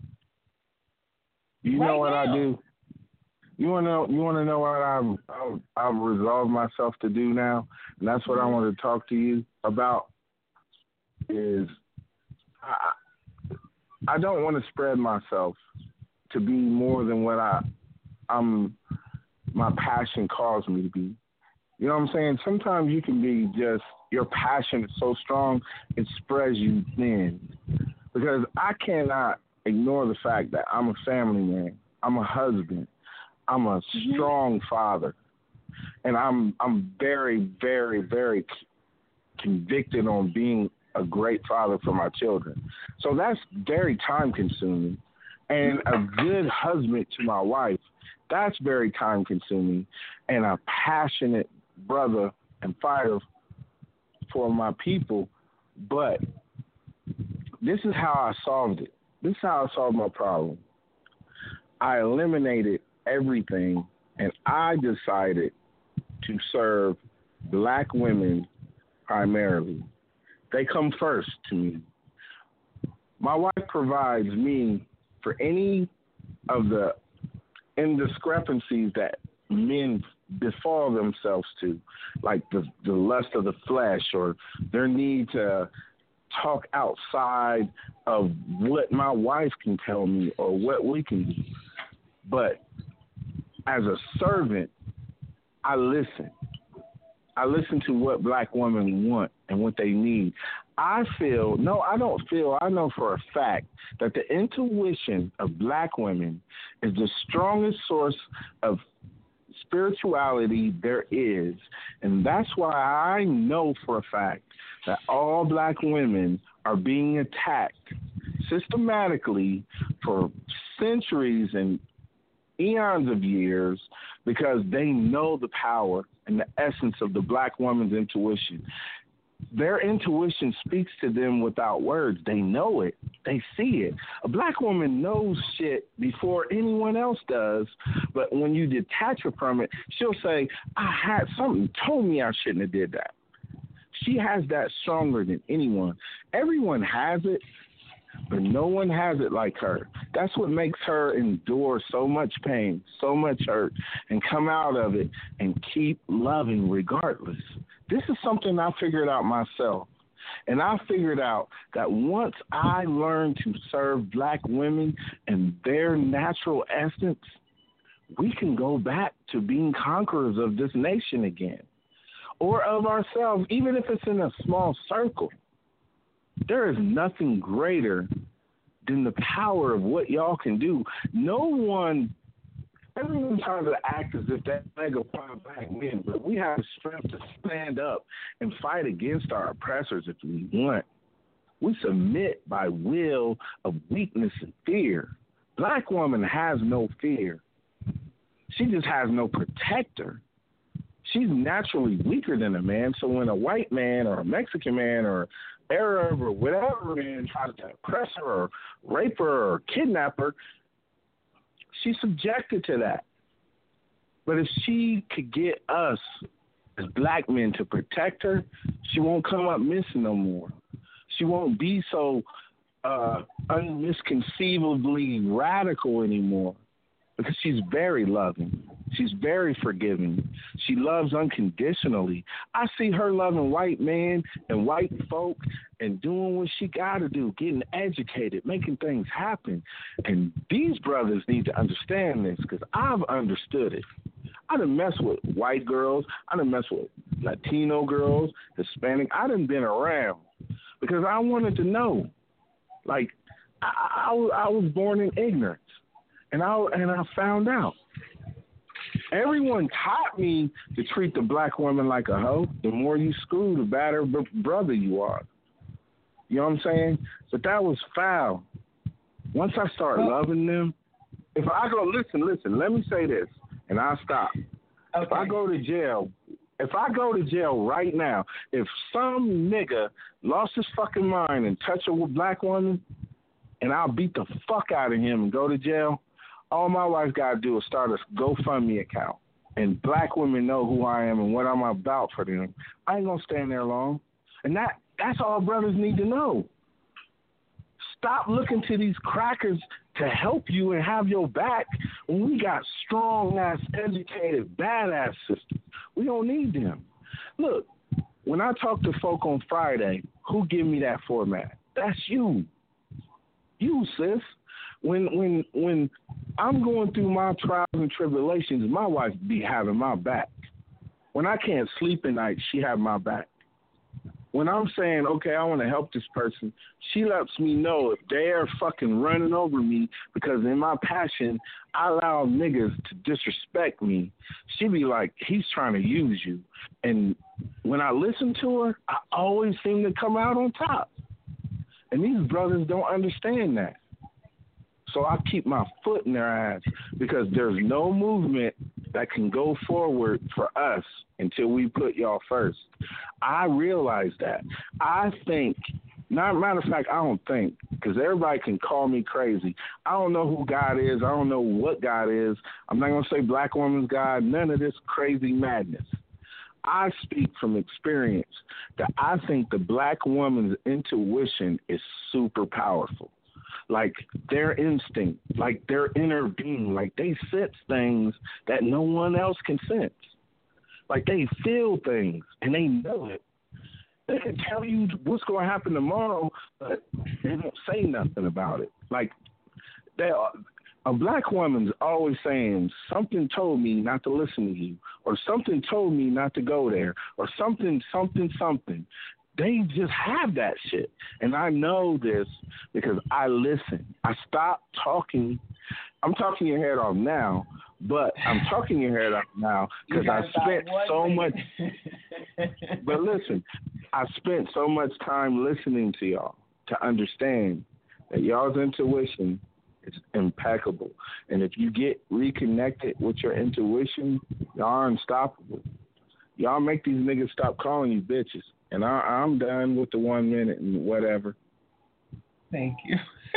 You right know what now. I do? You want to know? You want to know what I've, I've I've resolved myself to do now, and that's what I want to talk to you about. Is I I don't want to spread myself to be more than what I I'm my passion calls me to be. You know what I'm saying? Sometimes you can be just your passion is so strong it spreads you thin. Because I cannot ignore the fact that I'm a family man. I'm a husband. I'm a strong father. And I'm I'm very, very, very convicted on being a great father for my children. So that's very time consuming. And a good husband to my wife, that's very time consuming. And a passionate brother and fighter for my people. But this is how I solved it. This is how I solved my problem. I eliminated everything and I decided to serve black women primarily. They come first to me. My wife provides me for any of the indiscrepancies that men befall themselves to, like the, the lust of the flesh or their need to talk outside of what my wife can tell me or what we can do. But as a servant, I listen. I listen to what black women want and what they need. I feel, no, I don't feel, I know for a fact that the intuition of black women is the strongest source of spirituality there is. And that's why I know for a fact that all black women are being attacked systematically for centuries and eons of years because they know the power and the essence of the black woman's intuition. Their intuition speaks to them without words. They know it. They see it. A black woman knows shit before anyone else does, but when you detach her from it, she'll say, I had something told me I shouldn't have did that. She has that stronger than anyone. Everyone has it, but no one has it like her. That's what makes her endure so much pain, so much hurt, and come out of it and keep loving regardless. This is something I figured out myself. And I figured out that once I learned to serve black women in their natural essence, we can go back to being conquerors of this nation again, or of ourselves, even if it's in a small circle. There is nothing greater than the power of what y'all can do. No one Everyone tries to act as if that nigga find black men, but we have the strength to stand up and fight against our oppressors if we want. We submit by will of weakness and fear. Black woman has no fear. She just has no protector. She's naturally weaker than a man, so when a white man or a Mexican man or Arab or whatever man tries to oppress her or rape her or kidnap her, she's subjected to that. But if she could get us as black men to protect her, she won't come up missing no more. She won't be so uh, unmisconceivably radical anymore because she's very loving. She's very forgiving. She loves unconditionally. I see her loving white men and white folk and doing what she got to do, getting educated, making things happen. And these brothers need to understand this because I've understood it. I done messed with white girls. I done messed with Latino girls, Hispanic. I done been around because I wanted to know. Like, I, I, I was born in ignorance, and I, and I found out. Everyone taught me to treat the black woman like a hoe. The more you screw, the better b- brother you are. You know what I'm saying? But that was foul. Once I start loving them, if I go, listen, listen, let me say this, and I'll stop. Okay. If I go to jail, if I go to jail right now, if some nigga lost his fucking mind and touched a black woman, and I'll beat the fuck out of him and go to jail, all my wife got to do is start a GoFundMe account. And black women know who I am and what I'm about for them. I ain't going to stand there long. And that that's all brothers need to know. Stop looking to these crackers to help you and have your back when we got strong-ass, educated, badass sisters. We don't need them. Look, when I talk to folk on Friday, who give me that format? That's you. You, sis. When when when I'm going through my trials and tribulations, my wife be having my back. When I can't sleep at night, she have my back. When I'm saying, okay, I want to help this person, she lets me know if they're fucking running over me because in my passion, I allow niggas to disrespect me. She be like, he's trying to use you. And when I listen to her, I always seem to come out on top. And these brothers don't understand that. So I keep my foot in their ass because there's no movement that can go forward for us until we put y'all first. I realize that. I think, not matter of fact, I don't think, because everybody can call me crazy. I don't know who God is. I don't know what God is. I'm not going to say black woman's God, none of this crazy madness. I speak from experience that I think the black woman's intuition is super powerful. Like their instinct, like their inner being, like they sense things that no one else can sense. Like they feel things and they know it. They can tell you what's going to happen tomorrow, but they don't say nothing about it. Like they are, a black woman's always saying, something told me not to listen to you, or something told me not to go there, or something, something, something. They just have that shit. And I know this because I listen. I stop talking. I'm talking your head off now, but I'm talking your head off now because I spent so much. But listen, I spent so much time listening to y'all to understand that y'all's intuition is impeccable. And if you get reconnected with your intuition, y'all are unstoppable. Y'all make these niggas stop calling you bitches. And I, I'm done with the one minute and whatever. Thank you.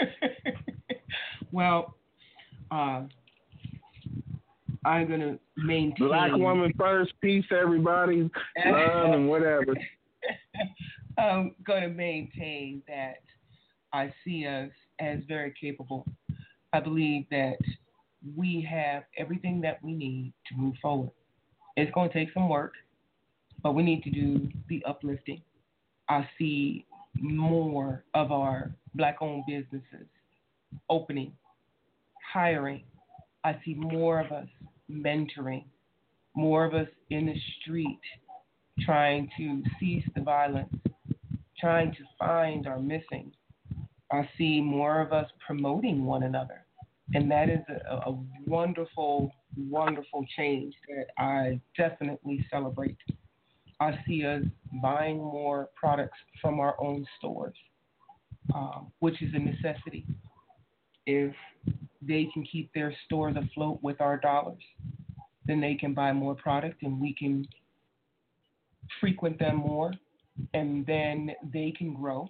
Well, uh, I'm going to maintain. Black woman first, peace, everybody, love and whatever. I'm going to maintain that I see us as very capable. I believe that we have everything that we need to move forward. It's going to take some work. But we need to do the uplifting. I see more of our black-owned businesses opening, hiring. I see more of us mentoring, more of us in the street trying to cease the violence, trying to find our missing. I see more of us promoting one another. And that is a, a wonderful wonderful change that I definitely celebrate. I see us buying more products from our own stores, um, which is a necessity. If they can keep their stores afloat with our dollars, then they can buy more product and we can frequent them more, and then they can grow.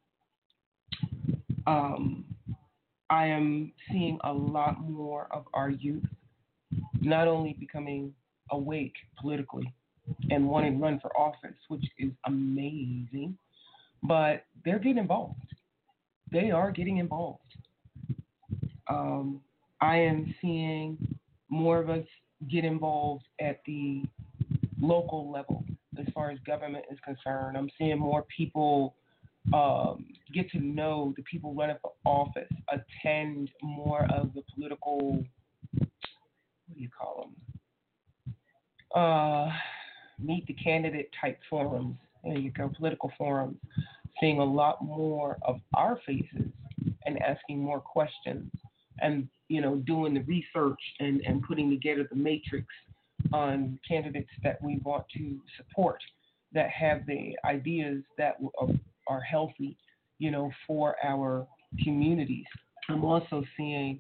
Um, I am seeing a lot more of our youth not only becoming awake politically and wanting to run for office, which is amazing, but they're getting involved. They are getting involved. Um, I am seeing more of us get involved at the local level as far as government is concerned. I'm seeing more people um, get to know the people running for office, attend more of the political, what do you call them? Uh, meet the candidate type forums. There you go, political forums. Seeing a lot more of our faces and asking more questions and, you know, doing the research and, and putting together the matrix on candidates that we want to support that have the ideas that are, are healthy, you know, for our communities. I'm also seeing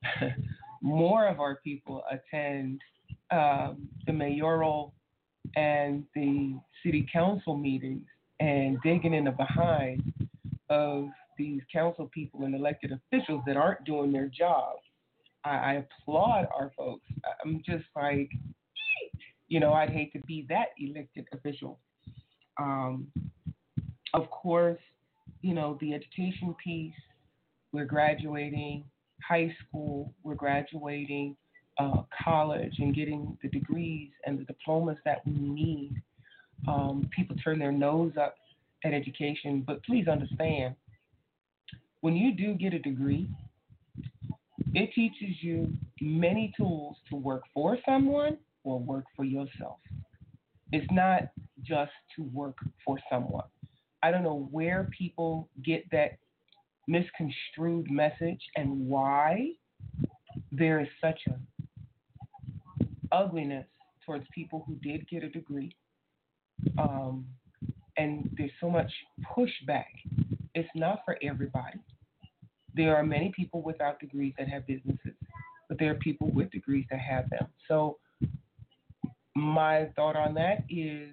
more of our people attend um, the mayoral and the city council meetings and digging in the behind of these council people and elected officials that aren't doing their job. I, I applaud our folks. I'm just like, you know, I'd hate to be that elected official. Um, of course, you know, the education piece, we're graduating high school, we're graduating uh, college and getting the degrees and the diplomas that we need. Um, people turn their nose up at education, but please understand, when you do get a degree, it teaches you many tools to work for someone or work for yourself. It's not just to work for someone. I don't know where people get that misconstrued message and why there is such a ugliness towards people who did get a degree. Um, and there's so much pushback. It's not for everybody. There are many people without degrees that have businesses, but there are people with degrees that have them. So my thought on that is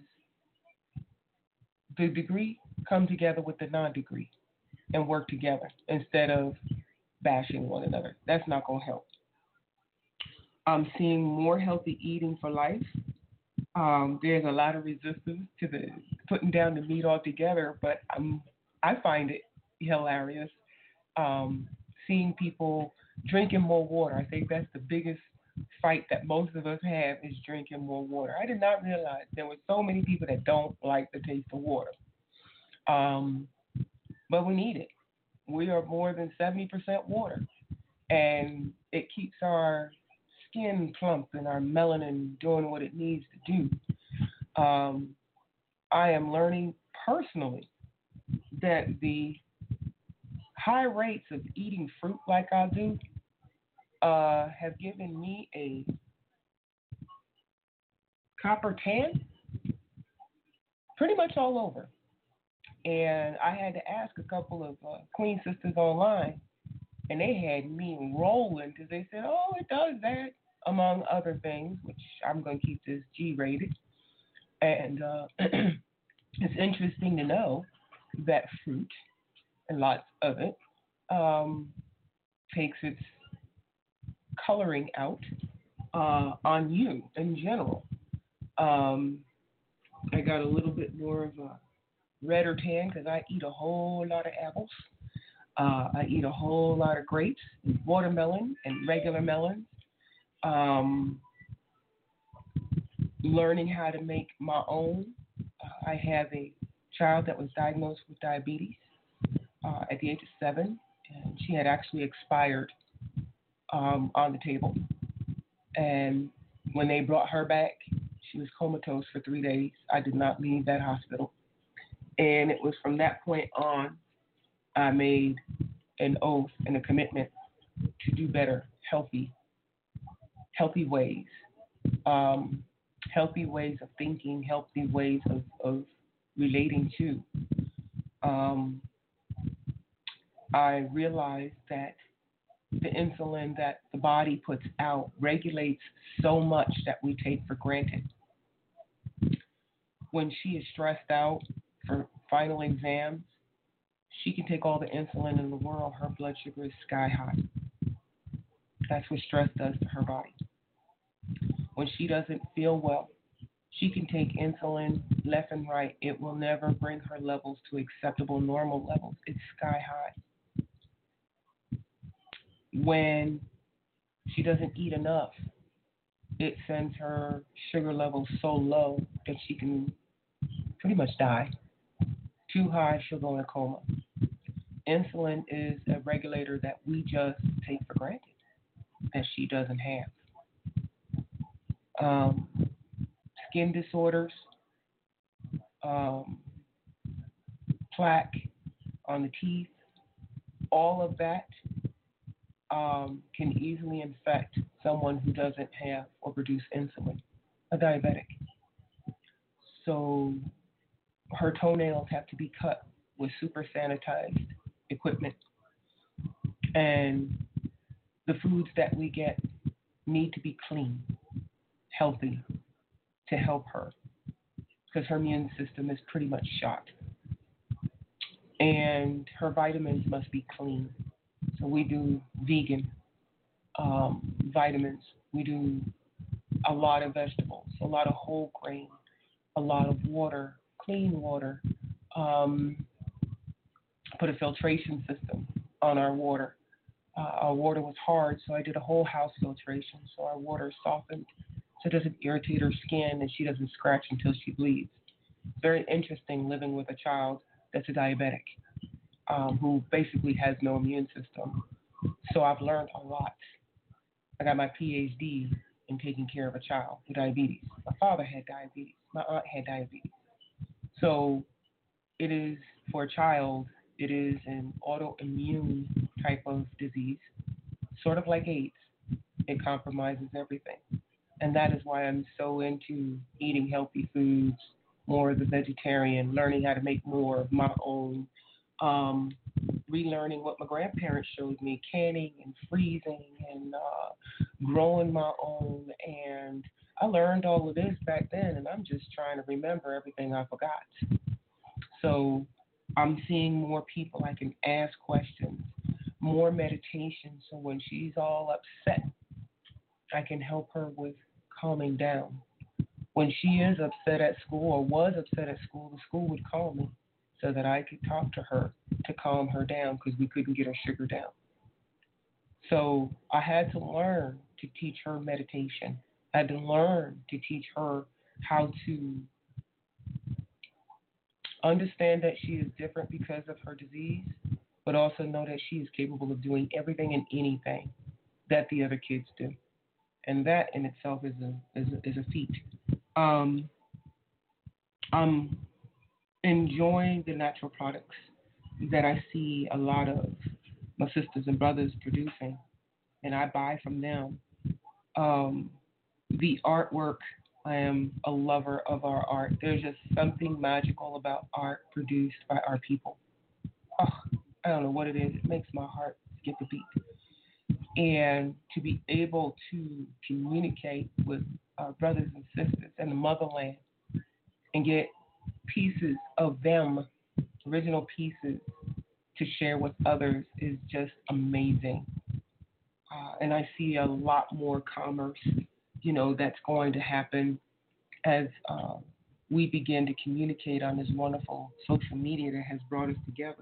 the degree come together with the non-degree and work together instead of bashing one another. That's not going to help. I'm seeing more healthy eating for life. Um, there's a lot of resistance to the putting down the meat altogether, but I'm, I find it hilarious. Um, seeing people drinking more water. I think that's the biggest fight that most of us have is drinking more water. I did not realize there were so many people that don't like the taste of water. Um, but we need it. We are more than seventy percent water, and it keeps our skin plump and our melanin doing what it needs to do. Um, I am learning personally that the high rates of eating fruit like I do uh, have given me a copper tan pretty much all over. And I had to ask a couple of uh, Queen sisters online, and they had me rolling because they said, oh, it does that, among other things, which I'm going to keep this G-rated. And uh, it's interesting to know that fruit, and lots of it, um, takes its coloring out uh, on you in general. Um, I got a little bit more of a red or tan because I eat a whole lot of apples. Uh, I eat a whole lot of grapes, and watermelon, and regular melons. Um, learning how to make my own. Uh, I have a child that was diagnosed with diabetes uh, at the age of seven, and she had actually expired um, on the table. And when they brought her back, she was comatose for three days. I did not leave that hospital. And it was from that point on, I made an oath and a commitment to do better, healthy healthy ways, um, healthy ways of thinking, healthy ways of, of relating to. Um, I realized that the insulin that the body puts out regulates so much that we take for granted. When she is stressed out for final exams, she can take all the insulin in the world. Her blood sugar is sky high. That's what stress does to her body. When she doesn't feel well, she can take insulin left and right. It will never bring her levels to acceptable normal levels. It's sky high. When she doesn't eat enough, it sends her sugar levels so low that she can pretty much die. Too high, she'll go in a coma. Insulin is a regulator that we just take for granted that she doesn't have. Um, skin disorders, um, plaque on the teeth, all of that um, can easily infect someone who doesn't have or produce insulin, a diabetic. So her toenails have to be cut with super sanitized equipment. And the foods that we get need to be clean, healthy, to help her, because her immune system is pretty much shot. And her vitamins must be clean. So we do vegan um, vitamins. We do a lot of vegetables, a lot of whole grain, a lot of water, clean water. Um, put a filtration system on our water. Uh, our water was hard, so I did a whole house filtration, so our water is softened, so it doesn't irritate her skin and she doesn't scratch until she bleeds. Very interesting living with a child that's a diabetic, um, who basically has no immune system. So I've learned a lot. I got my P H D in taking care of a child with diabetes. My father had diabetes. My aunt had diabetes. So it is, for a child, it is an autoimmune type of disease, sort of like AIDS. It compromises everything. And that is why I'm so into eating healthy foods, more of the vegetarian, learning how to make more of my own, um, relearning what my grandparents showed me, canning and freezing and uh, growing my own. And I learned all of this back then, and I'm just trying to remember everything I forgot. So I'm seeing more people I can ask questions, more meditation. So when she's all upset, I can help her with calming down. When she is upset at school or was upset at school, the school would call me so that I could talk to her to calm her down because we couldn't get her sugar down. So I had to learn to teach her meditation. I had to learn to teach her how to understand that she is different because of her disease, but also know that she is capable of doing everything and anything that the other kids do. And that in itself is a is a, is a feat. Um, I'm enjoying the natural products that I see a lot of my sisters and brothers producing, and I buy from them. Um, the artwork, I am a lover of our art. There's just something magical about art produced by our people. Oh, I don't know what it is. It makes my heart skip a beat. And to be able to communicate with our brothers and sisters in the motherland and get pieces of them, original pieces, to share with others is just amazing. Uh, and I see a lot more commerce, you know, that's going to happen as uh, we begin to communicate on this wonderful social media that has brought us together.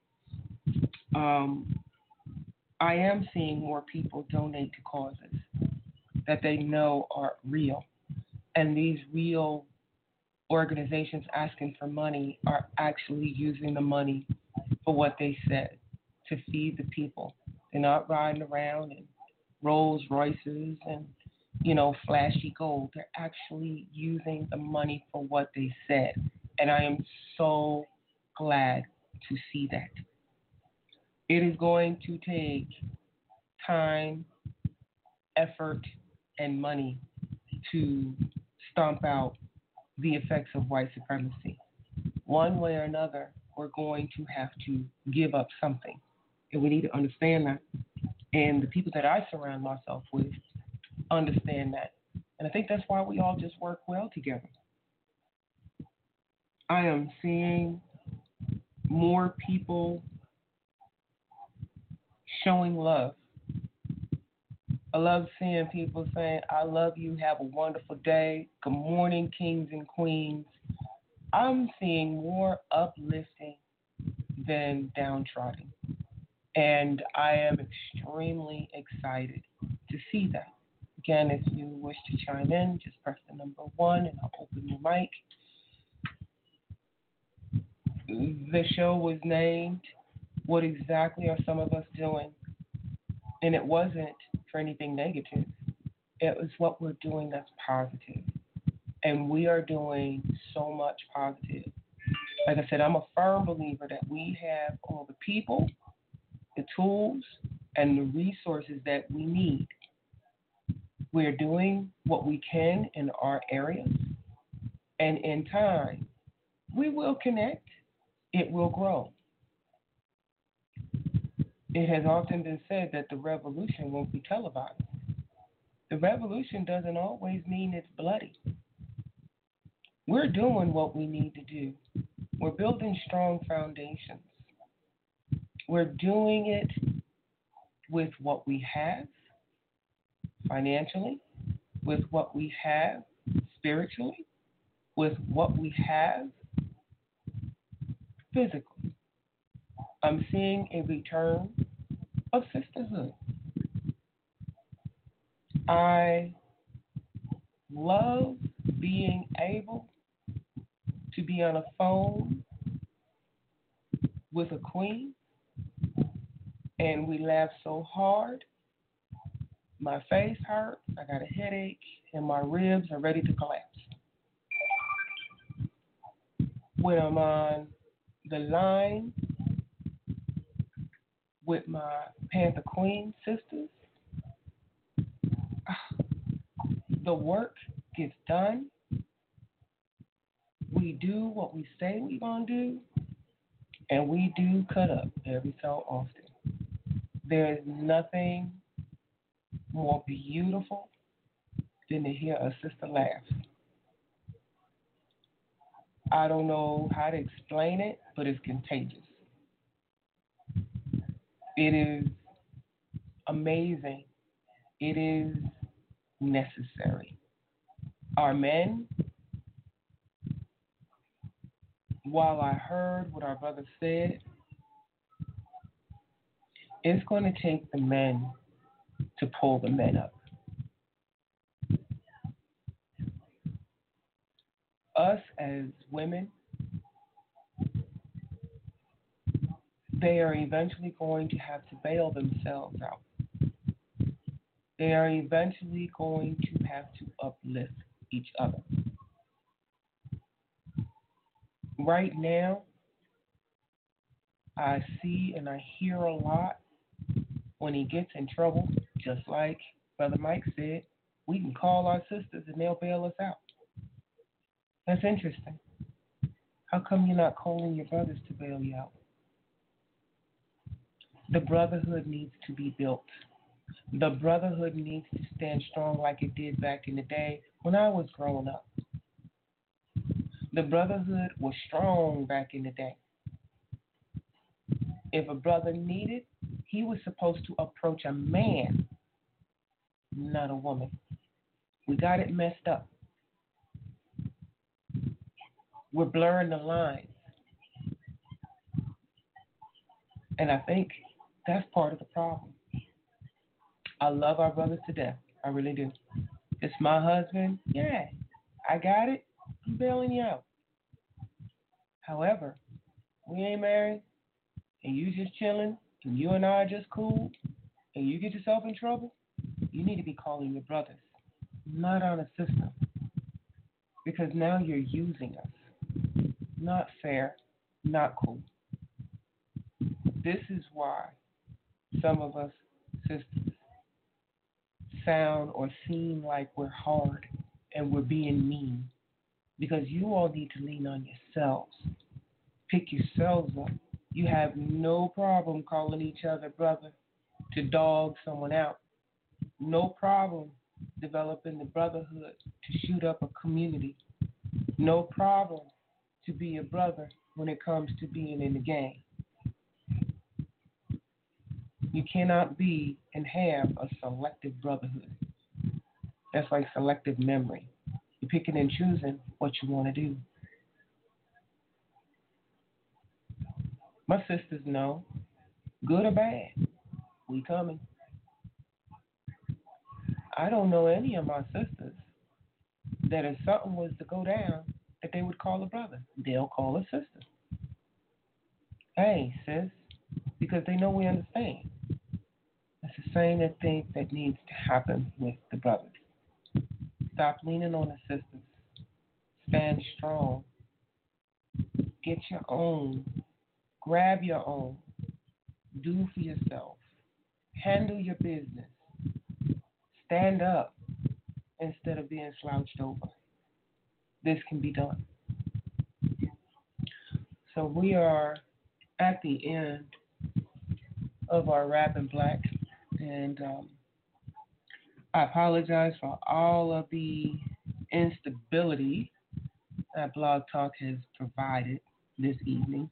Um, I am seeing more people donate to causes that they know are real. And these real organizations asking for money are actually using the money for what they said, to feed the people. They're not riding around in Rolls Royces and, you know, flashy gold. They're actually using the money for what they said. And I am so glad to see that. It is going to take time, effort, and money to stomp out the effects of white supremacy. One way or another, we're going to have to give up something. And we need to understand that. And the people that I surround myself with understand that. And I think that's why we all just work well together. I am seeing more people showing love. I love seeing people saying, I love you, have a wonderful day, good morning, kings and queens. I'm seeing more uplifting than downtrodden. And I am extremely excited to see that. Again, if you wish to chime in, just press the number one and I'll open your mic. The show was named, What Exactly Are Some of Us Doing? And it wasn't for anything negative. It was what we're doing that's positive. And we are doing so much positive. Like I said, I'm a firm believer that we have all the people, the tools, and the resources that we need. We're doing what we can in our areas. And in time, we will connect. It will grow. It has often been said that the revolution won't be televised. The revolution doesn't always mean it's bloody. We're doing what we need to do. We're building strong foundations. We're doing it with what we have financially, with what we have spiritually, with what we have physically. I'm seeing a return of sisterhood. I love being able to be on a phone with a queen and we laugh so hard, my face hurts, I got a headache, and my ribs are ready to collapse. When I'm on the line with my Panther Queen sisters, the work gets done. We do what we say we're going to do, and we do cut up every so often. There is nothing more beautiful than to hear a sister laugh. I don't know how to explain it, but it's contagious. It is amazing. It is necessary. Our men, while I heard what our brother said, it's going to take the men to pull the men up. Us as women, they are eventually going to have to bail themselves out. They are eventually going to have to uplift each other. Right now, I see and I hear a lot when he gets in trouble, just like Brother Mike said, we can call our sisters and they'll bail us out. That's interesting. How come you're not calling your brothers to bail you out? The brotherhood needs to be built. The brotherhood needs to stand strong like it did back in the day when I was growing up. The brotherhood was strong back in the day. If a brother needed, he was supposed to approach a man, not a woman. We got it messed up. We're blurring the lines. And I think that's part of the problem. I love our brothers to death. I really do. It's my husband. Yeah, I got it. I'm bailing you out. However, we ain't married, and you just chilling, and you and I are just cool, and you get yourself in trouble, you need to be calling your brothers, not on a system. Because now you're using us. Not fair, not cool. This is why some of us sisters sound or seem like we're hard and we're being mean, because you all need to lean on yourselves. Pick yourselves up. You have no problem calling each other brother to dog someone out. No problem developing the brotherhood to shoot up a community. No problem to be a brother when it comes to being in the game. You cannot be and have a selective brotherhood. That's like selective memory. You're picking and choosing what you want to do. My sisters know, good or bad, we coming. I don't know any of my sisters that if something was to go down, that they would call a brother. They'll call a sister. Hey, sis, because they know we understand. It's the same thing that needs to happen with the brothers. Stop leaning on the sisters. Stand strong. Get your own. Grab your own. Do for yourself. Handle your business. Stand up instead of being slouched over. This can be done. So we are at the end of our Rapping Black, and um, I apologize for all of the instability that Blog Talk has provided this evening.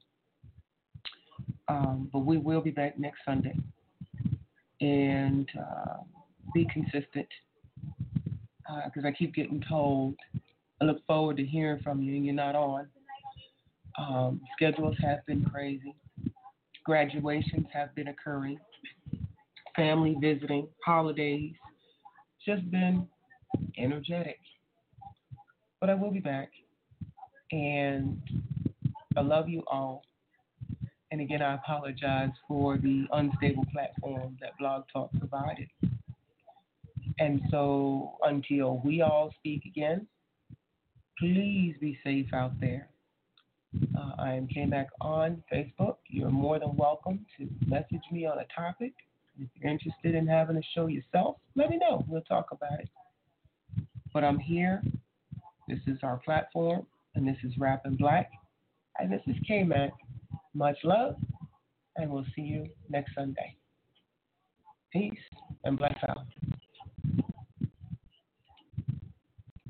Um, but we will be back next Sunday, and uh, be consistent, because uh, I keep getting told I look forward to hearing from you and you're not on. Um, schedules have been crazy. Graduations have been occurring. Family visiting, holidays. Just been energetic. But I will be back. And I love you all. And again, I apologize for the unstable platform that Blog Talk provided. And so until we all speak again, please be safe out there. Uh, I am K-Mac on Facebook. You're more than welcome to message me on a topic. If you're interested in having a show yourself, let me know. We'll talk about it. But I'm here. This is our platform, and this is Rapping Black. And this is K-Mac. Much love, and we'll see you next Sunday. Peace and bless out.